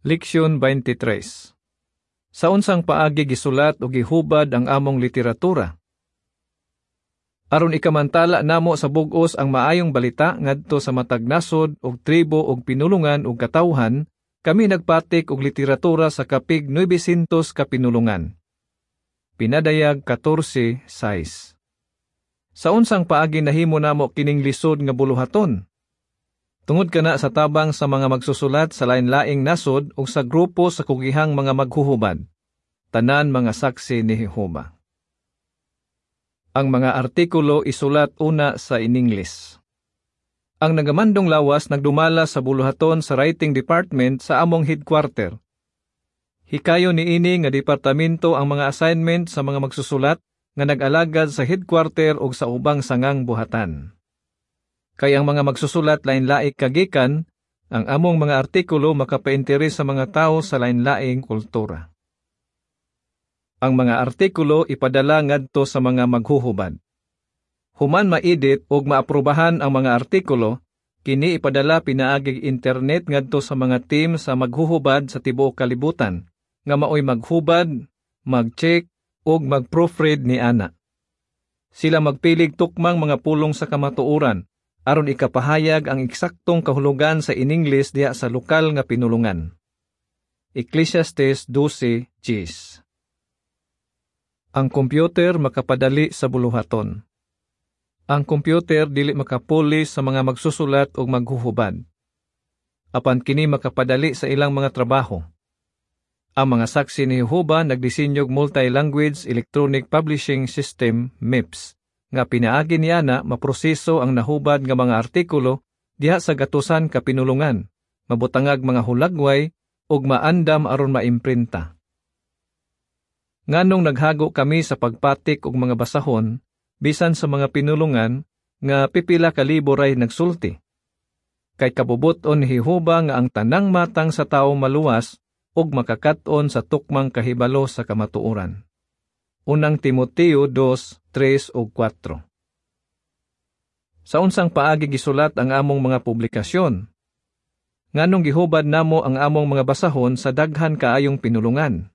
Leksyon 23. Sa unsang paagi gisulat o gihubad ang among literatura? Aron ikamantala namo sa bug-os ang maayong balita ngadto sa matag nasod og tribo og pinulungan ug katawhan, kami nagpatik og literatura sa kapig 900 ka pinulungan. Pinadayag 14:6. Sa unsang paagi nahimo namo kining lisod nga buluhaton? Tungod kana sa tabang sa mga magsusulat sa lain-laing nasod o sa grupo sa kugihang mga maghuhubad, tanan mga saksi ni Jehova. Ang mga artikulo isulat una sa iningles. Ang nagamandong lawas nagdumala sa buluhaton sa writing department sa among headquarter. Hikayo niini nga departamento ang mga assignment sa mga magsusulat nga nag-alagad sa headquarter o sa ubang sangang buhatan. Kay ang mga magsusulat lain-laing kagikan, ang among mga artikulo makapainteres sa mga tao sa lain-laing kultura. Ang mga artikulo ipadala ngadto sa mga maghuhubad. Human ma-edit ug maaprubahan ang mga artikulo, kini ipadala pinaagig internet ngadto sa mga team sa maghuhubad sa tibuok kalibutan, nga maoy maghubad, mag-check ug mag-proofread ni ana. Sila magpilig tukmang mga pulong sa kamatuoran, aron ikapahayag ang eksaktong kahulugan sa iningles diha sa lokal nga pinulungan. Ecclesiastes 12:10. Ang kompyuter makapadali sa buluhaton. Ang kompyuter dili makapuli sa mga magsusulat o maghuhubad. Apan kini makapadali sa ilang mga trabaho. Ang mga saksi ni Jehova nagdisenyog multi-language electronic publishing system MIPS, nga pinaagi niya na maproseso ang nahubad nga mga artikulo diha sa gatusan ka pinulungan, mabutangag mga hulagway ug maandam aron maimprinta. Nganong naghago kami sa pagpatik og mga basahon bisan sa mga pinulungan nga pipila ka libo ray nagsulti. Kay kabubuton ni Jehova nga ang tanang matang sa tawo maluwas ug makakat-on sa tukmang kahibalo sa kamatuoran. Unang Timoteo 2:3 ug 4. Sa unsang paagi gisulat ang among mga publikasyon? Nganong gihubad namo ang among mga basahon sa daghan kaayong pinulungan?